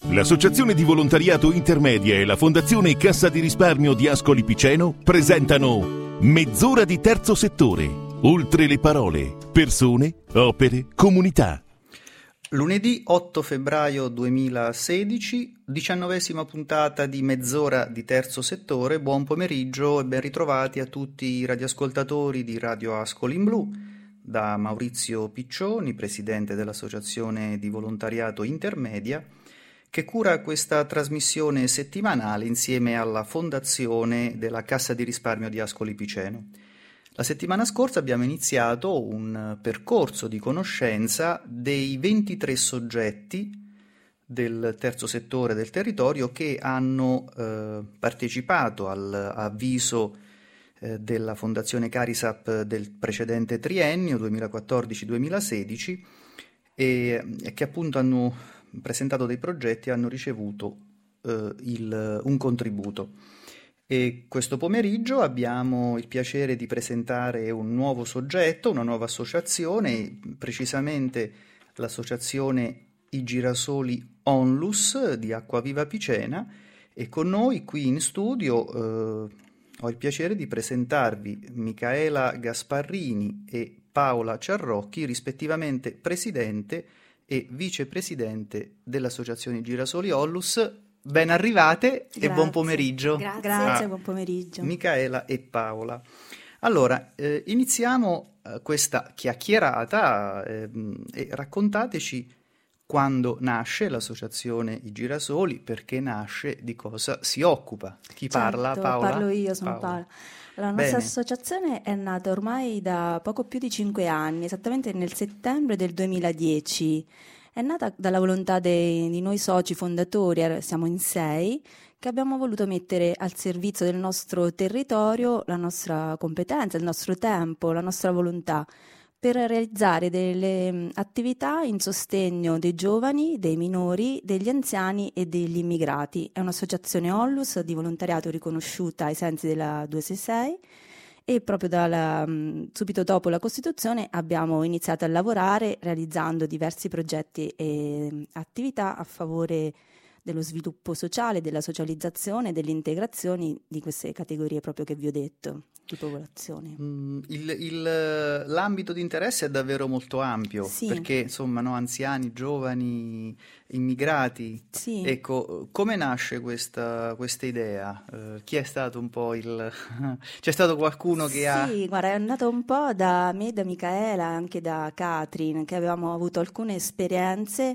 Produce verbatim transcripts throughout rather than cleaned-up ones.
L'Associazione di Volontariato Intermedia e la Fondazione Cassa di Risparmio di Ascoli Piceno presentano Mezz'ora di terzo settore. Oltre le parole, persone, opere, comunità. Lunedì otto febbraio duemilasedici, diciannovesima puntata di Mezz'ora di terzo settore. Buon pomeriggio e ben ritrovati a tutti i radioascoltatori di Radio Ascoli in Blu. Da Maurizio Piccioni, presidente dell'Associazione di Volontariato Intermedia, che cura questa trasmissione settimanale insieme alla Fondazione della Cassa di Risparmio di Ascoli Piceno. La settimana scorsa abbiamo iniziato un percorso di conoscenza dei ventitré soggetti del terzo settore del territorio che hanno eh, partecipato all'avviso eh, della Fondazione Carisap del precedente triennio duemilaquattordici duemilasedici e, e che appunto hanno presentato dei progetti e hanno ricevuto eh, il, un contributo. E questo pomeriggio abbiamo il piacere di presentare un nuovo soggetto, una nuova associazione, precisamente l'associazione I Girasoli Onlus di Acquaviva Picena, e con noi qui in studio eh, ho il piacere di presentarvi Micaela Gasparrini e Paola Ciarrocchi, rispettivamente presidente e vicepresidente dell'associazione Girasoli Onlus. Ben arrivate. Grazie. E buon pomeriggio. Grazie, Grazie buon pomeriggio. Micaela e Paola. Allora, eh, iniziamo eh, questa chiacchierata eh, e raccontateci quando nasce l'associazione I Girasoli, perché nasce, di cosa si occupa. Chi certo, parla? Paola? Parlo io, sono Paola. Paola. La nostra Bene. associazione è nata ormai da poco più di cinque anni, esattamente nel settembre del duemiladieci. È nata dalla volontà dei, di noi soci fondatori, siamo in sei, che abbiamo voluto mettere al servizio del nostro territorio la nostra competenza, il nostro tempo, la nostra volontà, per realizzare delle attività in sostegno dei giovani, dei minori, degli anziani e degli immigrati. È un'associazione Onlus di volontariato riconosciuta ai sensi della duecentosessantasei e proprio dalla, subito dopo la Costituzione abbiamo iniziato a lavorare realizzando diversi progetti e attività a favore dello sviluppo sociale, della socializzazione, delle integrazioni di queste categorie proprio che vi ho detto di popolazione. Mm, il, il, l'ambito di interesse è davvero molto ampio, sì. Perché insomma no, anziani, giovani, immigrati. Sì. Ecco, come nasce questa, questa idea? Uh, chi è stato un po' il... C'è stato qualcuno che sì, ha... Sì, guarda, è nato un po' da me, da Micaela, anche da Katrin, che avevamo avuto alcune esperienze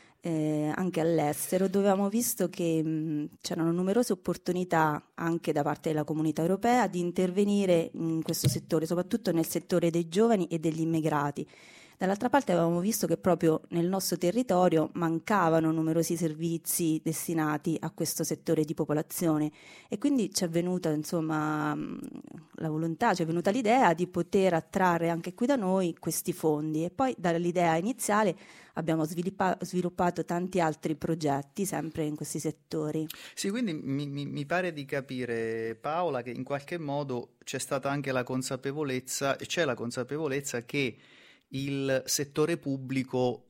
Eh, anche all'estero, dove abbiamo visto che mh, c'erano numerose opportunità anche da parte della comunità europea di intervenire in questo settore, soprattutto nel settore dei giovani e degli immigrati. Dall'altra parte avevamo visto che proprio nel nostro territorio mancavano numerosi servizi destinati a questo settore di popolazione e quindi ci è venuta insomma la volontà, ci è venuta l'idea di poter attrarre anche qui da noi questi fondi, e poi dall'idea iniziale abbiamo sviluppa- sviluppato tanti altri progetti sempre in questi settori. Sì, quindi mi, mi, mi pare di capire, Paola, che in qualche modo c'è stata anche la consapevolezza, e c'è la consapevolezza che il settore pubblico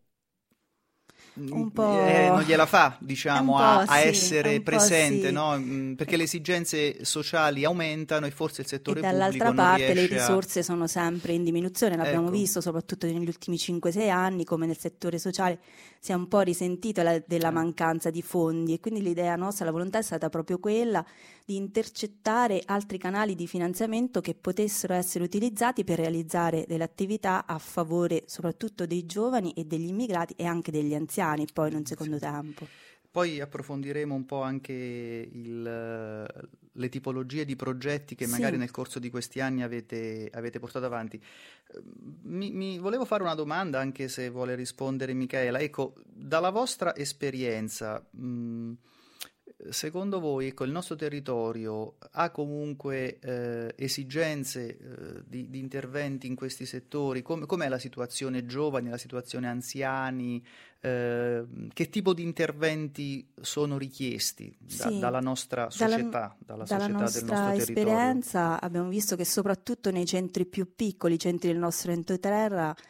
un po' eh, non gliela fa, diciamo, a, a sì, essere presente, sì. no? Perché le esigenze sociali aumentano e forse il settore e pubblico dall'altra non parte le riesce risorse a... sono sempre in diminuzione, l'abbiamo ecco. visto soprattutto negli ultimi cinque sei anni, come nel settore sociale si è un po' risentito la, della mancanza di fondi, e quindi l'idea nostra, la volontà è stata proprio quella di intercettare altri canali di finanziamento che potessero essere utilizzati per realizzare delle attività a favore soprattutto dei giovani e degli immigrati e anche degli anziani poi in un secondo tempo. Poi approfondiremo un po' anche il, le tipologie di progetti che magari sì. nel corso di questi anni avete, avete portato avanti. Mi, mi volevo fare una domanda, anche se vuole rispondere Micaela. Ecco, dalla vostra esperienza, mh, secondo voi, ecco, il nostro territorio ha comunque eh, esigenze eh, di, di interventi in questi settori? Com- com'è la situazione giovani, la situazione anziani? Eh, che tipo di interventi sono richiesti da, sì, dalla nostra società, dalla, dalla società dalla del nostro nostra territorio? esperienza abbiamo visto che soprattutto nei centri più piccoli, i centri del nostro entroterra,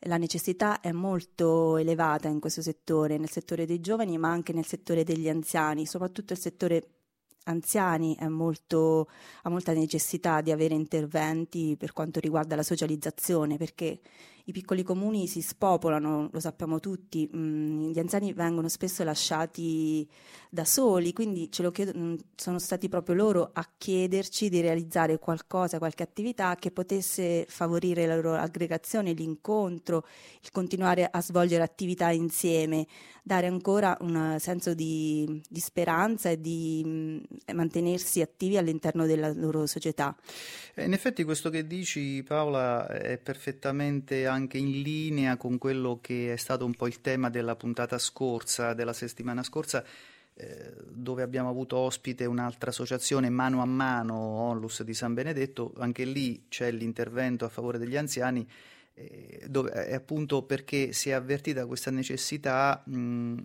la necessità è molto elevata in questo settore, nel settore dei giovani, ma anche nel settore degli anziani, soprattutto il settore anziani è molto, ha molta necessità di avere interventi per quanto riguarda la socializzazione, perché i piccoli comuni si spopolano, lo sappiamo tutti, mh, gli anziani vengono spesso lasciati da soli, quindi ce lo chiedo, mh, sono stati proprio loro a chiederci di realizzare qualcosa, qualche attività che potesse favorire la loro aggregazione, l'incontro, il continuare a svolgere attività insieme, dare ancora un senso di, di speranza e di mh, mantenersi attivi all'interno della loro società. In effetti questo che dici, Paola, è perfettamente anche in linea con quello che è stato un po' il tema della puntata scorsa, della settimana scorsa, eh, dove abbiamo avuto ospite un'altra associazione, Mano a Mano, Onlus di San Benedetto. Anche lì c'è l'intervento a favore degli anziani, eh, dove è appunto perché si è avvertita questa necessità mh,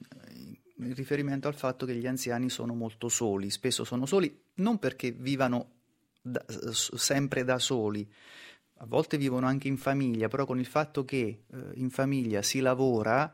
in riferimento al fatto che gli anziani sono molto soli, spesso sono soli non perché vivano da, sempre da soli, a volte vivono anche in famiglia, però con il fatto che eh, in famiglia si lavora,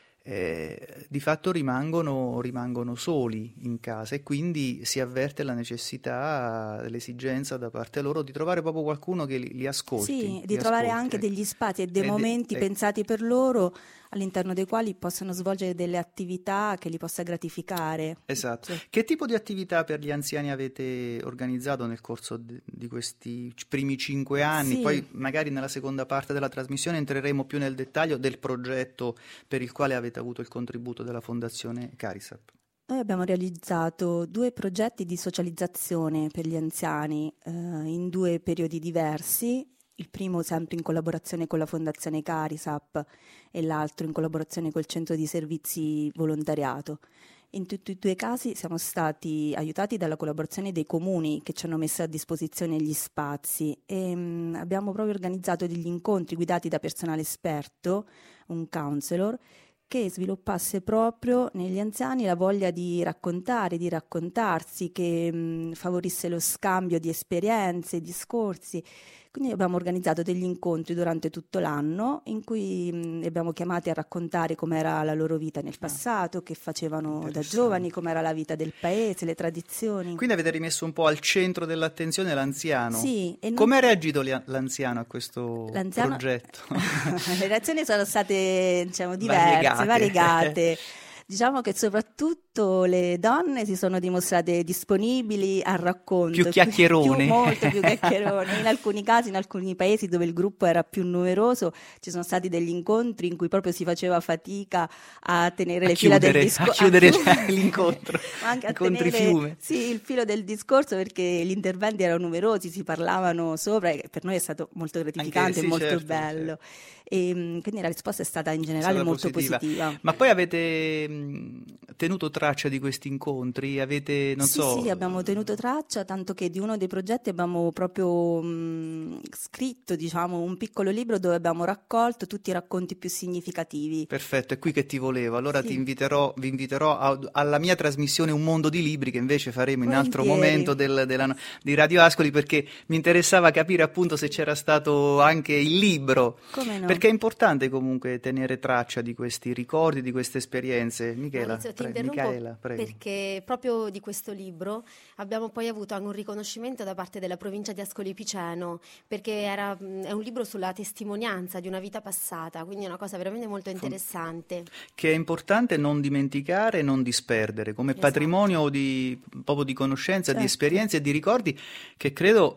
eh, di fatto rimangono, rimangono soli in casa, e quindi si avverte la necessità, l'esigenza da parte loro di trovare proprio qualcuno che li, li ascolti. Sì, di li trovare ascolti, anche ecco. degli spazi e dei E momenti de- pensati per loro, all'interno dei quali possano svolgere delle attività che li possa gratificare. Esatto. Cioè, Che tipo di attività per gli anziani avete organizzato nel corso di, di questi primi cinque anni? Sì. Poi magari nella seconda parte della trasmissione entreremo più nel dettaglio del progetto per il quale avete avuto il contributo della Fondazione Carisap. Noi abbiamo realizzato due progetti di socializzazione per gli anziani eh, in due periodi diversi. Il primo sempre in collaborazione con la Fondazione Carisap e l'altro in collaborazione col Centro di Servizi Volontariato. In tutti e due i casi siamo stati aiutati dalla collaborazione dei comuni che ci hanno messo a disposizione gli spazi e mh, abbiamo proprio organizzato degli incontri guidati da personale esperto, un counselor, che sviluppasse proprio negli anziani la voglia di raccontare, di raccontarsi, che mh, favorisse lo scambio di esperienze, discorsi. Quindi abbiamo organizzato degli incontri durante tutto l'anno in cui mh, li abbiamo chiamati a raccontare com'era la loro vita nel passato, che facevano da giovani, com'era la vita del paese, le tradizioni. Quindi avete rimesso un po' al centro dell'attenzione l'anziano. Sì, e non... Come ha reagito li- l'anziano a questo L'anziano... progetto? Le reazioni sono state, diciamo, diverse, variegate. variegate. Diciamo che soprattutto le donne si sono dimostrate disponibili al racconto. Più chiacchierone. Più, molto più chiacchierone. In alcuni casi, in alcuni paesi dove il gruppo era più numeroso, ci sono stati degli incontri in cui proprio si faceva fatica a tenere a le chiudere, fila del discorso. A chiudere a l'incontro. Ma anche a Incontri tenere fiume. sì, il filo del discorso, perché gli interventi erano numerosi, si parlavano sopra, e per noi è stato molto gratificante e sì, molto certo, bello. Certo. E quindi la risposta è stata in generale molto positiva. positiva. Ma poi avete mh, tenuto traccia di questi incontri? Avete, non sì, so... Sì, abbiamo tenuto traccia, tanto che di uno dei progetti abbiamo proprio mh, scritto, diciamo, un piccolo libro dove abbiamo raccolto tutti i racconti più significativi. Perfetto, è qui che ti volevo. Allora sì. ti inviterò, vi inviterò a, alla mia trasmissione Un Mondo di Libri, che invece faremo in Volentieri. altro momento del, della, di Radio Ascoli, perché mi interessava capire appunto se c'era stato anche il libro. Come no? Perché è importante comunque tenere traccia di questi ricordi, di queste esperienze. Michela, Maurizio, ti pre- interrompo Michaela, prego. perché proprio di questo libro abbiamo poi avuto anche un riconoscimento da parte della provincia di Ascoli Piceno, perché era, è un libro sulla testimonianza di una vita passata, quindi è una cosa veramente molto interessante. Che è importante non dimenticare e non disperdere, come Esatto. patrimonio di, proprio di conoscenza, certo. di esperienze e di ricordi, che credo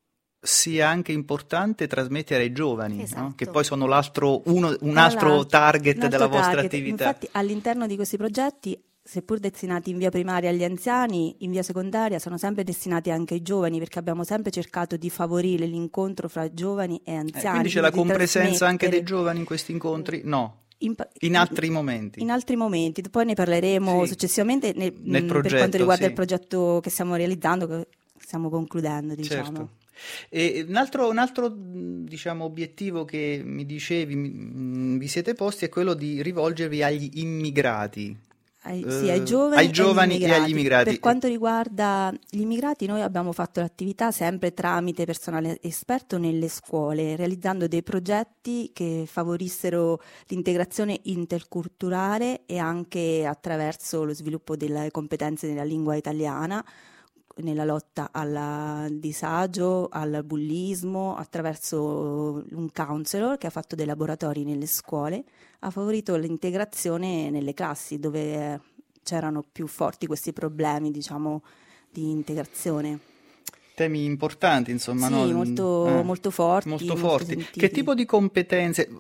sia anche importante trasmettere ai giovani, esatto. no? Che poi sono l'altro, uno, un Tra altro l'altro, target un altro della vostra target. attività. Infatti all'interno di questi progetti, seppur destinati in via primaria agli anziani, in via secondaria sono sempre destinati anche ai giovani, perché abbiamo sempre cercato di favorire l'incontro fra giovani e anziani. Eh, quindi c'è la quindi di compresenza anche dei trasmettere- giovani in questi incontri? No. In, In altri momenti. In altri momenti, poi ne parleremo Sì. successivamente nel, Nel mh, progetto, per quanto riguarda sì. il progetto che stiamo realizzando, che stiamo concludendo, diciamo. Certo. E un altro, un altro diciamo, obiettivo che mi dicevi, mi- vi siete posti, è quello di rivolgervi agli immigrati. Ai, sì, ai giovani, ai giovani e, agli e agli immigrati. Per quanto riguarda gli immigrati, noi abbiamo fatto l'attività sempre tramite personale esperto nelle scuole, realizzando dei progetti che favorissero l'integrazione interculturale e anche attraverso lo sviluppo delle competenze nella lingua italiana, nella lotta al disagio, al bullismo, attraverso un counselor che ha fatto dei laboratori nelle scuole, ha favorito l'integrazione nelle classi dove c'erano più forti questi problemi, diciamo, di integrazione. Temi importanti, insomma, sì, no? molto, eh, molto forti. Molto molto forti. sentiti. Che tipo di competenze?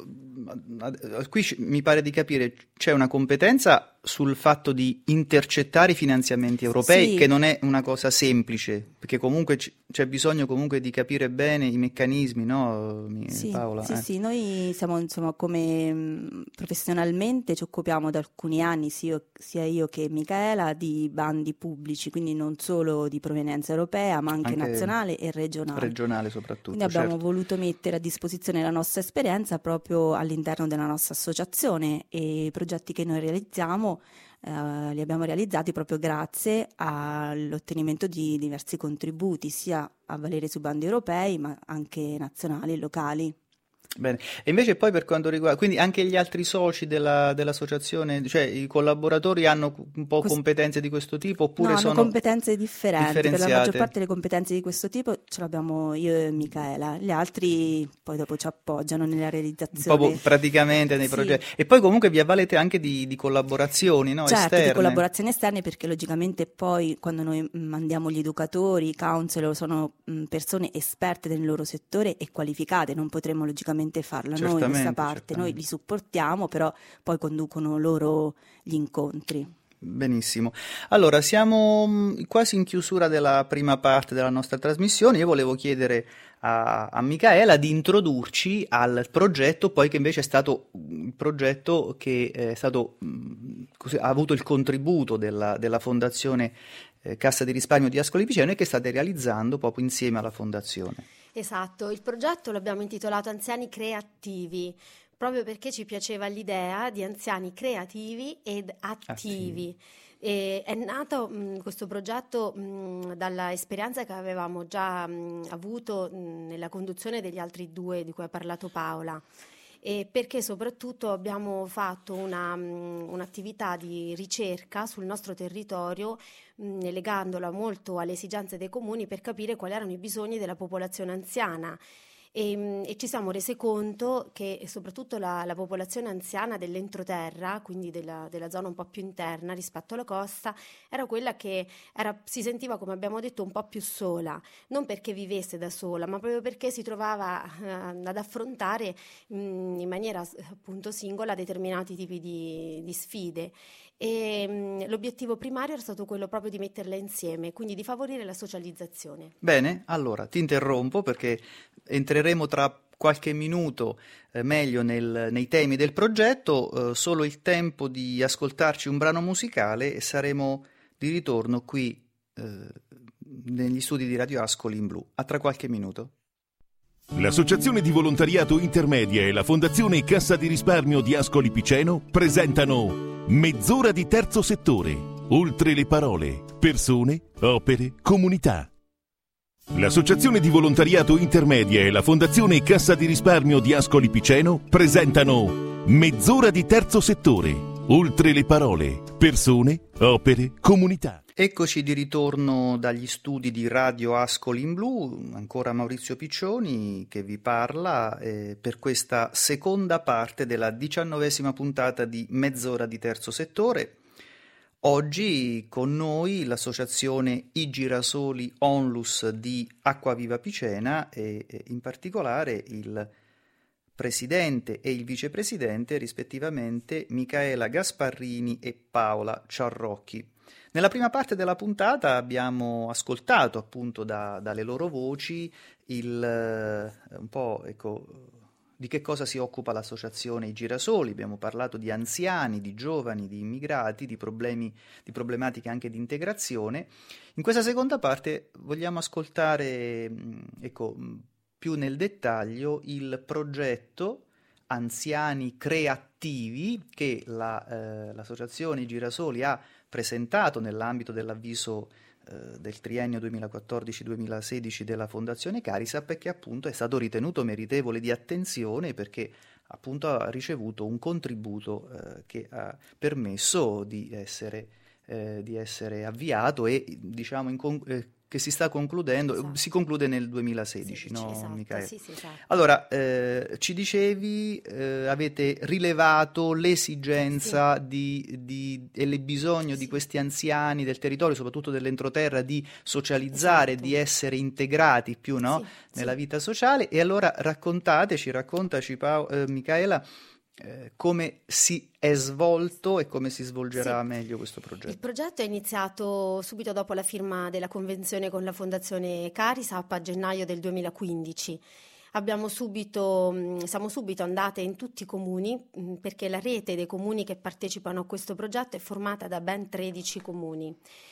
Qui mi pare di capire, c'è una competenza sul fatto di intercettare i finanziamenti europei, sì. che non è una cosa semplice, perché comunque c- c'è bisogno comunque di capire bene i meccanismi, no, sì, Paola? Sì, eh. sì, noi siamo, insomma, come mh, professionalmente ci occupiamo da alcuni anni, sia io, sia io che Micaela, di bandi pubblici, quindi non solo di provenienza europea, ma anche, Anche nazionale e regionale. Regionale soprattutto. Quindi abbiamo certo. voluto mettere a disposizione la nostra esperienza proprio all'interno della nostra associazione, e i progetti che noi realizziamo eh, li abbiamo realizzati proprio grazie all'ottenimento di diversi contributi, sia a valere sui bandi europei ma anche nazionali e locali. Bene, e invece poi per quanto riguarda, quindi anche gli altri soci della, dell'associazione, cioè i collaboratori hanno un po' Cos- competenze di questo tipo oppure No, hanno sono competenze differenti, per la maggior differenziate? parte le competenze di questo tipo ce l'abbiamo io e Micaela, gli altri poi dopo ci appoggiano nella realizzazione. Proprio praticamente nei Sì. progetti. E poi comunque vi avvalete anche di, di collaborazioni, no? Certo, esterne. di collaborazioni esterne, perché logicamente poi quando noi mandiamo gli educatori, i counselor, sono mh, persone esperte nel loro settore e qualificate, non potremo logicamente farla noi questa Certamente, parte, certamente. noi li supportiamo, però poi conducono loro gli incontri. Benissimo. Allora, siamo mh, quasi in chiusura della prima parte della nostra trasmissione. Io volevo chiedere a, a Micaela di introdurci al progetto, poi che invece è stato un progetto che è stato, mh, così, ha avuto il contributo della, della Fondazione eh, Cassa di Risparmio di Ascoli Piceno e che state realizzando proprio insieme alla Fondazione. Esatto, il progetto l'abbiamo intitolato Anziani Creativi, proprio perché ci piaceva l'idea di anziani creativi ed attivi. attivi. E è nato mh, questo progetto mh, dalla esperienza che avevamo già mh, avuto mh, nella conduzione degli altri due di cui ha parlato Paola. E perché soprattutto abbiamo fatto una, mh, un'attività di ricerca sul nostro territorio, mh, legandola molto alle esigenze dei comuni per capire quali erano i bisogni della popolazione anziana. E, e ci siamo resi conto che soprattutto la, la popolazione anziana dell'entroterra, quindi della, della zona un po' più interna rispetto alla costa, era quella che era, si sentiva, come abbiamo detto, un po' più sola, non perché vivesse da sola, ma proprio perché si trovava eh, ad affrontare mh, in maniera appunto singola determinati tipi di, di sfide. E mh, l'obiettivo primario era stato quello proprio di metterle insieme, quindi di favorire la socializzazione. Bene, allora ti interrompo perché entreremo tra qualche minuto eh, meglio nel, nei temi del progetto, eh, solo il tempo di ascoltarci un brano musicale e saremo di ritorno qui eh, negli studi di Radio Ascoli in Blu. A tra qualche minuto. L'Associazione di Volontariato Intermedia e la Fondazione Cassa di Risparmio di Ascoli Piceno presentano Mezz'ora di terzo settore. Oltre le parole, persone, opere, comunità. L'Associazione di Volontariato Intermedia e la Fondazione Cassa di Risparmio di Ascoli Piceno presentano Mezz'ora di terzo settore. Oltre le parole, persone, opere, comunità. Eccoci di ritorno dagli studi di Radio Ascoli in Blu, ancora Maurizio Piccioni che vi parla eh, per questa seconda parte della diciannovesima puntata di Mezz'ora di terzo settore. Oggi con noi l'associazione I Girasoli Onlus di Acquaviva Picena e, e in particolare il presidente e il vicepresidente rispettivamente Micaela Gasparrini e Paola Ciarrocchi. Nella prima parte della puntata abbiamo ascoltato appunto da, dalle loro voci il, eh, un po' ecco, di che cosa si occupa l'associazione I Girasoli. Abbiamo parlato di anziani, di giovani, di immigrati, di problemi, di problematiche anche di integrazione. In questa seconda parte vogliamo ascoltare ecco, più nel dettaglio il progetto anziani creativi che la, eh, l'associazione I Girasoli ha presentato nell'ambito dell'avviso eh, del triennio duemilaquattordici duemilasedici della Fondazione Carisap, e che appunto è stato ritenuto meritevole di attenzione perché appunto ha ricevuto un contributo eh, che ha permesso di essere, eh, di essere avviato e diciamo in con- eh, che si sta concludendo, esatto. si conclude nel duemilasedici, no, esatto, Micaela? Sì, sì, esatto. Allora, eh, ci dicevi, eh, avete rilevato l'esigenza sì. di, di, e il bisogno sì. di questi anziani del territorio, soprattutto dell'entroterra, di socializzare, esatto. di essere integrati più no, sì, nella sì. vita sociale. E allora raccontateci, raccontaci Pao- eh, Micaela, Eh, come si è svolto e come si svolgerà sì. meglio questo progetto. Il progetto è iniziato subito dopo la firma della convenzione con la Fondazione Carisap a gennaio del duemilaquindici. Abbiamo subito, siamo subito andate in tutti i comuni perché la rete dei comuni che partecipano a questo progetto è formata da ben tredici comuni.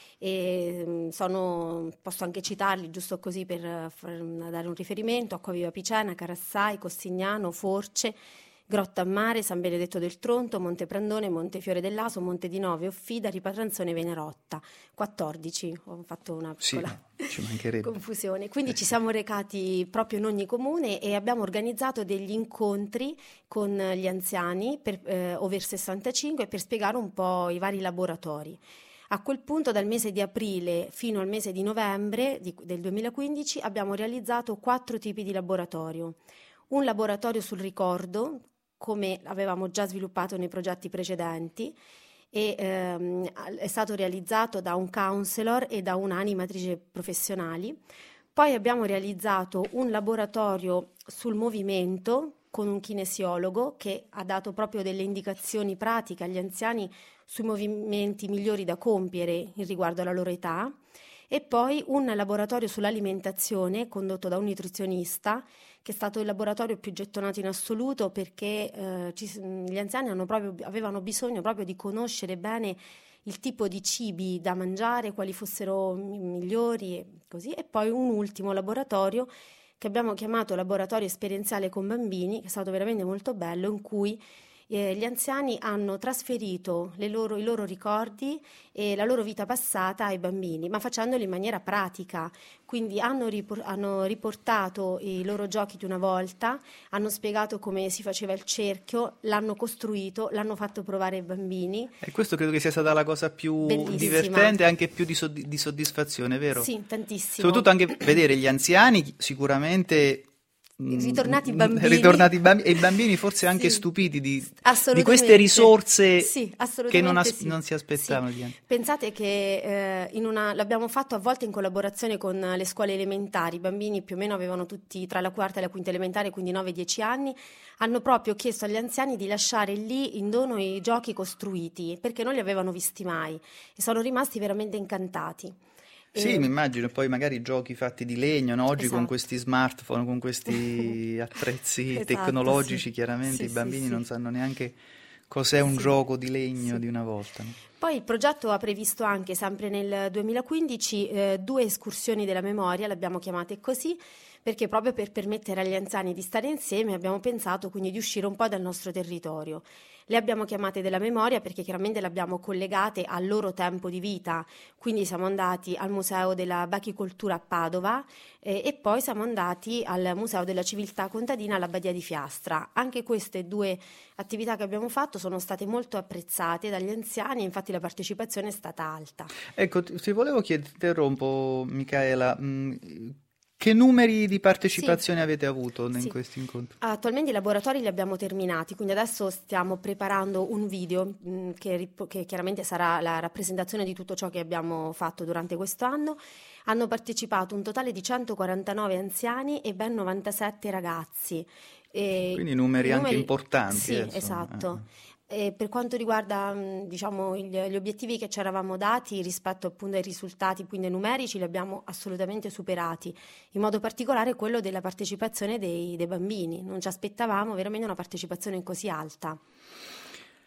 E sono, posso anche citarli giusto così per far, dare un riferimento: Acquaviva Picena, Carassai, Costignano, Force, Grottammare, San Benedetto del Tronto, Monteprandone, Montefiore dell'Aso, Monte di Nove, Offida, Ripatranzone e Venerotta. quattordici, ho fatto una piccola sì, confusione. Quindi ci siamo recati proprio in ogni comune e abbiamo organizzato degli incontri con gli anziani per, eh, over sessantacinque per spiegare un po' i vari laboratori. A quel punto, dal mese di aprile fino al mese di novembre di, del duemilaquindici, abbiamo realizzato quattro tipi di laboratorio. Un laboratorio sul ricordo, come avevamo già sviluppato nei progetti precedenti, e ehm, è stato realizzato da un counselor e da un'animatrice professionali. Poi abbiamo realizzato un laboratorio sul movimento con un kinesiologo che ha dato proprio delle indicazioni pratiche agli anziani sui movimenti migliori da compiere in riguardo alla loro età, e poi un laboratorio sull'alimentazione condotto da un nutrizionista, che è stato il laboratorio più gettonato in assoluto perché eh, ci, gli anziani hanno proprio, avevano bisogno proprio di conoscere bene il tipo di cibi da mangiare, quali fossero migliori e così. E poi un ultimo laboratorio che abbiamo chiamato laboratorio esperienziale con bambini, che è stato veramente molto bello, in cui Eh, gli anziani hanno trasferito le loro, i loro ricordi e la loro vita passata ai bambini, ma facendolo in maniera pratica. Quindi hanno, ripor- hanno riportato i loro giochi di una volta, hanno spiegato come si faceva il cerchio, l'hanno costruito, l'hanno fatto provare ai bambini. E questo credo che sia stata la cosa più Bellissima. divertente e anche più di, sodd- di soddisfazione, vero? Sì, tantissimo. Soprattutto anche vedere gli anziani sicuramente ritornati bambini, ritornati bambini e i bambini forse anche sì, stupiti di, di queste risorse sì, che non, as- sì. non si aspettavano. Sì. Pensate che eh, in una, l'abbiamo fatto a volte in collaborazione con le scuole elementari. I bambini più o meno avevano tutti tra la quarta e la quinta elementare, quindi nove dieci anni. Hanno proprio chiesto agli anziani di lasciare lì in dono i giochi costruiti perché non li avevano visti mai e sono rimasti veramente incantati. Sì, e... mi immagino, poi magari giochi fatti di legno, no? Oggi esatto. con questi smartphone, con questi attrezzi esatto, tecnologici, sì. chiaramente sì, i bambini sì, non sì. sanno neanche cos'è un sì. gioco di legno sì. di una volta. No? Poi il progetto ha previsto anche, sempre nel duemilaquindici, eh, due escursioni della memoria, le abbiamo chiamate così, perché proprio per permettere agli anziani di stare insieme abbiamo pensato quindi di uscire un po' dal nostro territorio. Le abbiamo chiamate della memoria perché chiaramente le abbiamo collegate al loro tempo di vita, quindi siamo andati al Museo della Bachicoltura a Padova eh, e poi siamo andati al Museo della Civiltà Contadina alla Badia di Fiastra. Anche queste due attività che abbiamo fatto sono state molto apprezzate dagli anziani e infatti la partecipazione è stata alta. Ecco, ti volevo chiedere, interrompo Micaela, mh, che numeri di partecipazione sì. avete avuto in sì. questi incontri? Attualmente i laboratori li abbiamo terminati, quindi adesso stiamo preparando un video mh, che, che chiaramente sarà la rappresentazione di tutto ciò che abbiamo fatto durante questo anno. Hanno partecipato un totale di centoquarantanove anziani e ben novantasette ragazzi. E quindi numeri, numeri anche importanti. Sì, eh, esatto. E per quanto riguarda diciamo, gli, gli obiettivi che ci eravamo dati rispetto appunto ai risultati quindi numerici li abbiamo assolutamente superati, in modo particolare quello della partecipazione dei, dei bambini. Non ci aspettavamo veramente una partecipazione così alta.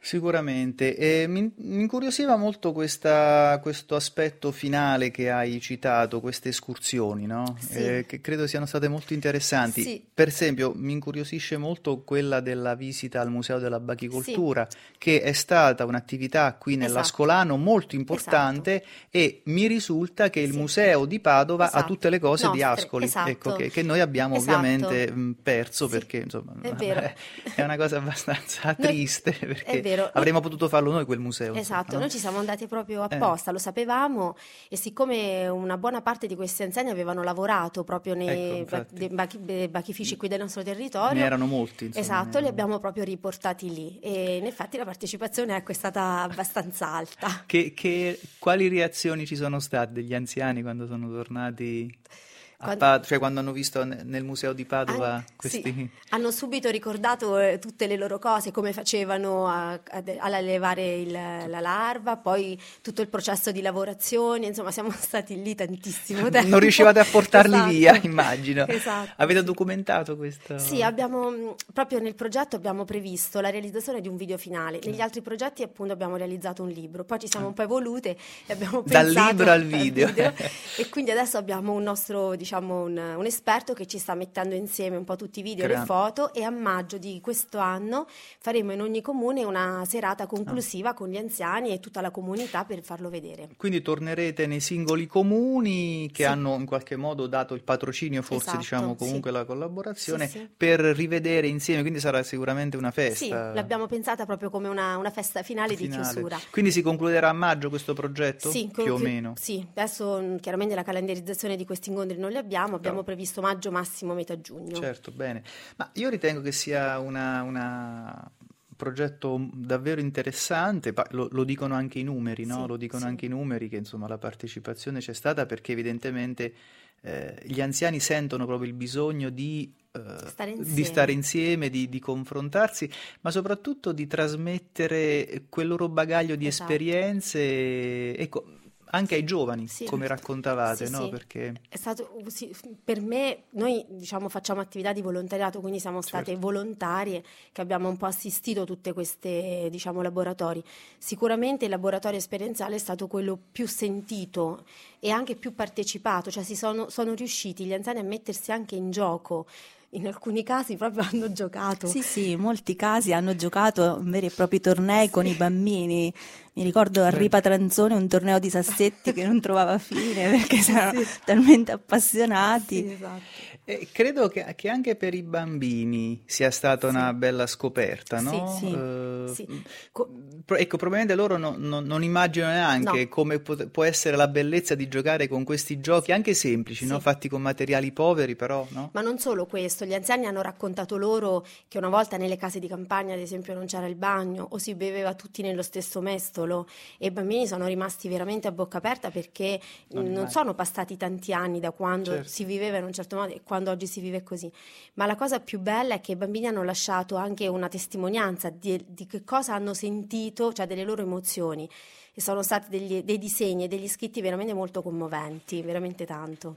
Sicuramente, e mi, mi incuriosiva molto questa- questo aspetto finale che hai citato, queste escursioni, no? Sì, Eh, che credo siano state molto interessanti. sì, Per esempio, mi incuriosisce molto quella della visita al Museo della sì, Bachicoltura, che è stata un'attività qui esatto, nell'Ascolano molto esatto, importante e mi risulta che il sì, Museo di Padova ha tutte esatto, le cose di nostre, Ascoli, ecco, esatto, che, che noi abbiamo esatto, ovviamente mh, perso sì, perché, insomma, è vero. è una cosa abbastanza Noi, triste è perché vero, noi avremmo potuto farlo noi quel museo, insomma, esatto, no? noi ci siamo andati proprio Eh, apposta, lo sapevamo e siccome una buona parte di questi anziani avevano lavorato proprio ecco, nei ba- infatti, dei bachi- dei bachifici qui del nostro ne territorio, erano molti, insomma, ne esatto, li erano... abbiamo proprio riportati lì e in effetti la partecipazione ecco, è stata abbastanza alta. Che, che- quali reazioni ci sono state degli anziani quando sono tornati a Quan- Padova, cioè quando hanno visto ne- nel museo di An- Padova sì, questi... hanno subito ricordato eh, tutte le loro cose, come facevano a, a- ad allevare il- la larva, poi tutto il processo di lavorazione, insomma siamo stati lì tantissimo Non tempo. riuscivate a portarli via, Esatto, immagino. esatto, Avete sì. documentato Sì, questo? abbiamo mh, proprio nel progetto abbiamo previsto la realizzazione di un video finale. Negli altri progetti appunto abbiamo realizzato un libro, poi ci siamo un po' evolute e abbiamo Dal pensato libro al al video. video e quindi adesso abbiamo un nostro, diciamo, un, un esperto che ci sta mettendo insieme un po' tutti i video e le Crea- foto e a maggio di questo anno faremo in ogni comune una serata ah. conclusiva con gli anziani e tutta la comunità per farlo vedere. Quindi tornerete nei singoli comuni che Sì, hanno in qualche modo dato il patrocinio, forse diciamo esatto, sì, comunque la sì, collaborazione, sì. per rivedere insieme, quindi sarà sicuramente una Sì, festa l'abbiamo pensata proprio come una, una festa finale di finale. chiusura. Quindi si concluderà a maggio questo progetto? Sì, Più o conclu- meno. sì, adesso mh, chiaramente la calendarizzazione di questi incontri non li abbiamo, abbiamo Però, previsto maggio massimo metà giugno. certo, bene. Ma io ritengo che sia una, una- un progetto davvero interessante, pa- lo, lo dicono anche i numeri, no? Sì, Lo dicono sì, anche i numeri che insomma la partecipazione c'è stata perché evidentemente eh, gli anziani sentono proprio il bisogno di, eh, stare di stare insieme, insieme, di, di confrontarsi, ma soprattutto di trasmettere quel loro bagaglio di esatto. esperienze, ecco, anche ai giovani, Sì, come raccontavate, sì, no? sì. Perché, È stato, sì, per me, noi diciamo facciamo attività di volontariato, quindi siamo state certo, volontarie che abbiamo un po' assistito a tutte queste, diciamo, laboratori. Sicuramente il laboratorio esperienziale è stato quello più sentito e anche più partecipato, cioè si sono, sono riusciti gli anziani a mettersi anche in gioco. In alcuni casi proprio hanno giocato. Sì, sì, in molti casi hanno giocato veri e propri tornei con i Sì, bambini. Mi ricordo a beh, Ripa Tranzone un torneo di sassetti che non trovava fine perché erano sì, talmente sì, appassionati. esatto. E credo che, che anche per i bambini sia stata Sì, una bella scoperta, sì, no? Sì, Eh, sì. Co- pro- ecco, probabilmente loro no- no- non immaginano neanche no, come pot- può essere la bellezza di giocare con questi giochi, anche semplici, no? sì. Fatti con materiali poveri, però, no? Ma non solo questo, gli anziani hanno raccontato loro che una volta nelle case di campagna, ad esempio, non c'era il bagno o si beveva tutti nello stesso mestolo e i bambini sono rimasti veramente a bocca aperta perché mh, Non non immagino. sono passati tanti anni da quando Certo. si viveva in un certo modo e quando oggi si vive così. Ma la cosa più bella è che i bambini hanno lasciato anche una testimonianza di, di che cosa hanno sentito, cioè delle loro emozioni. E sono stati degli- dei disegni e degli scritti veramente molto commoventi, veramente tanto.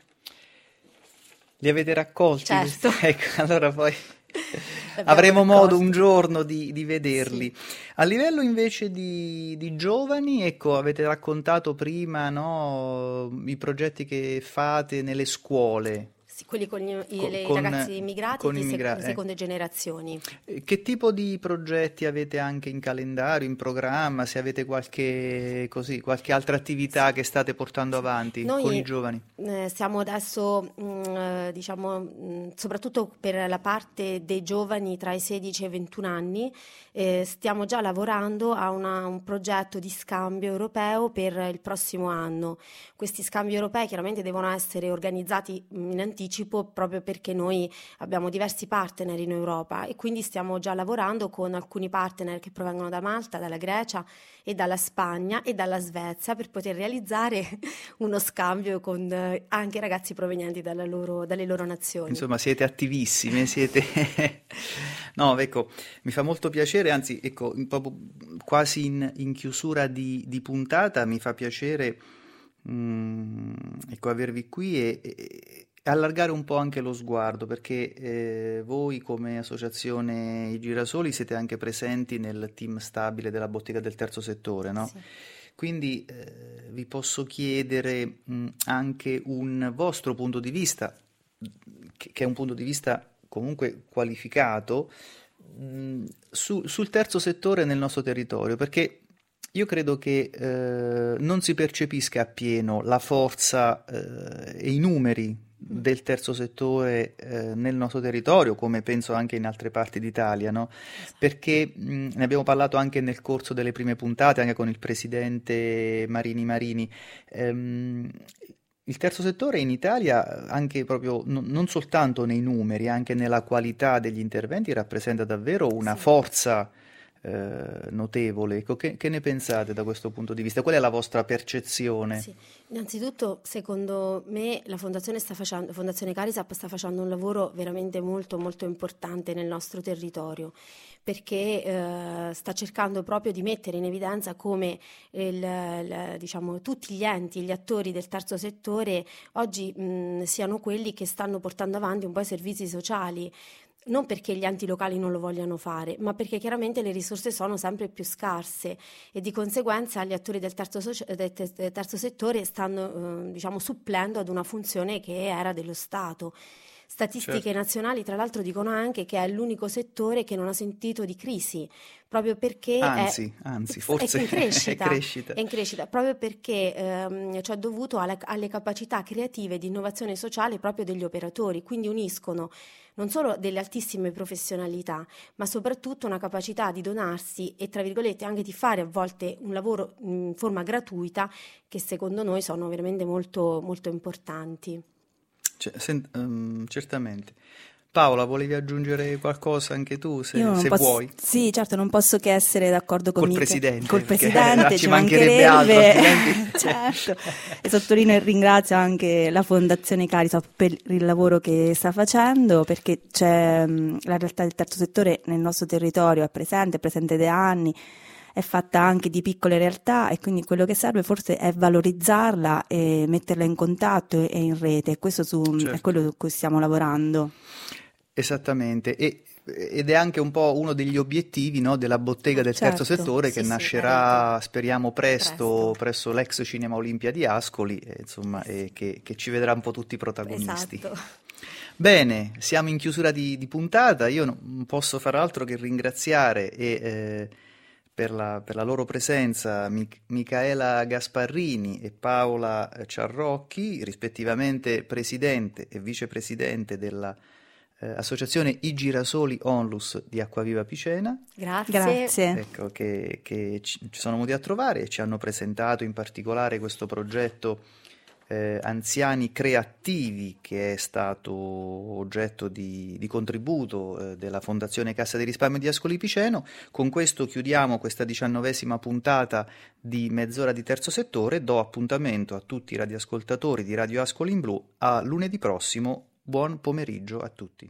Li avete raccolti Certo, questi? Ecco, allora poi l'abbiamo avremo modo un raccolti. giorno di, di Sì. vederli. A livello invece di, di giovani, ecco, avete raccontato prima, no, i progetti che fate nelle scuole Sì, quelli con gli- i, co- le- i con, ragazzi immigrati con di sec- immigrati. seconde generazioni. Che tipo di progetti avete anche in calendario, in programma? Se avete qualche, così, qualche altra attività Sì, che state portando sì. avanti con i Noi giovani? eh, stiamo adesso, mh, eh, diciamo, mh, soprattutto per la parte dei giovani tra i sedici e i ventuno anni, eh, stiamo già lavorando a una- un progetto di scambio europeo per il prossimo anno. Questi scambi europei chiaramente devono essere organizzati mh, in anticipo proprio perché noi abbiamo diversi partner in Europa e quindi stiamo già lavorando con alcuni partner che provengono da Malta, dalla Grecia e dalla Spagna e dalla Svezia per poter realizzare uno scambio con eh, anche ragazzi provenienti dalla loro- dalle loro nazioni. Insomma, siete attivissime, siete... No, ecco, mi fa molto piacere, anzi, ecco, in- proprio quasi in, in chiusura di, di puntata mi fa piacere, mm, ecco, avervi qui e, e- allargare un po' anche lo sguardo, perché eh, voi come associazione I Girasoli siete anche presenti nel team stabile della bottega del terzo settore, no? Sì. Quindi eh, vi posso chiedere mh, anche un vostro punto di vista, che, che è un punto di vista comunque qualificato, mh, su, sul terzo settore nel nostro territorio, perché io credo che eh, non si percepisca appieno la forza eh, e i numeri del terzo settore eh, nel nostro territorio, come penso anche in altre parti d'Italia, no? Perché mh, ne abbiamo parlato anche nel corso delle prime puntate, anche con il presidente Marini Marini. Ehm, il terzo settore in Italia, anche proprio no, non soltanto nei numeri, anche nella qualità degli interventi, rappresenta davvero una Sì. forza eh, notevole. Ecco, che, che ne pensate da questo punto di vista? Qual è la vostra percezione? Sì. Innanzitutto, secondo me, la Fondazione, sta facendo, Fondazione Carisap sta facendo un lavoro veramente molto molto importante nel nostro territorio, perché eh, sta cercando proprio di mettere in evidenza come il, il, diciamo, tutti gli enti, gli attori del terzo settore oggi mh, siano quelli che stanno portando avanti un po' i servizi sociali. Non perché gli enti locali non lo vogliano fare, ma perché chiaramente le risorse sono sempre più scarse e di conseguenza gli attori del terzo, soci- del terzo settore stanno eh, diciamo, supplendo ad una funzione che era dello Stato. Statistiche certo. nazionali tra l'altro dicono anche che è l'unico settore che non ha sentito di crisi, proprio perché anzi, è, anzi forse è in crescita, è crescita. È in crescita proprio perché ehm, ciò è dovuto alle, alle capacità creative di innovazione sociale proprio degli operatori, quindi uniscono non solo delle altissime professionalità, ma soprattutto una capacità di donarsi e, tra virgolette, anche di fare a volte un lavoro in forma gratuita, che secondo noi sono veramente molto, molto importanti. Cioè, sen- um, certamente. Paola, volevi aggiungere qualcosa anche tu, se, se posso, vuoi? Sì, certo, non posso che essere d'accordo con col Mica, presidente, col presidente, ci, ci mancherebbe, mancherebbe altro. Certo. E sottolineo e ringrazio anche la Fondazione Carisap per il lavoro che sta facendo, perché c'è la realtà del terzo settore nel nostro territorio, è presente, è presente da anni, è fatta anche di piccole realtà e quindi quello che serve forse è valorizzarla e metterla in contatto e in rete. Questo su, certo. è quello su cui stiamo lavorando. Esattamente, e, ed è anche un po' uno degli obiettivi, no, della bottega del certo. terzo settore, sì, che sì, nascerà, speriamo, presto, presto presso l'ex Cinema Olimpia di Ascoli, e, insomma, e che, che ci vedrà un po' tutti protagonisti. Esatto. Bene, siamo in chiusura di, di puntata, io non posso far altro che ringraziare e... Eh, Per la, per la loro presenza Mich- Micaela Gasparrini e Paola Ciarrocchi, rispettivamente presidente e vicepresidente della eh, associazione I Girasoli Onlus di Acquaviva Picena. Grazie. Grazie. Ecco, che, che ci, ci sono venuti a trovare e ci hanno presentato in particolare questo progetto Eh, Anziani Creativi, che è stato oggetto di, di contributo eh, della Fondazione Cassa di Risparmio di Ascoli Piceno. Con questo chiudiamo questa diciannovesima puntata di Mezz'ora di Terzo Settore. Do appuntamento a tutti i radioascoltatori di Radio Ascoli in Blu a lunedì prossimo. Buon pomeriggio a tutti.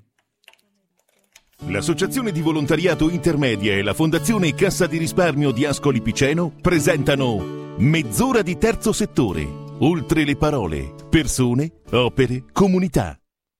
L'Associazione di Volontariato Intermedia e la Fondazione Cassa di Risparmio di Ascoli Piceno presentano Mezz'ora di Terzo Settore. Oltre le parole, persone, opere, comunità.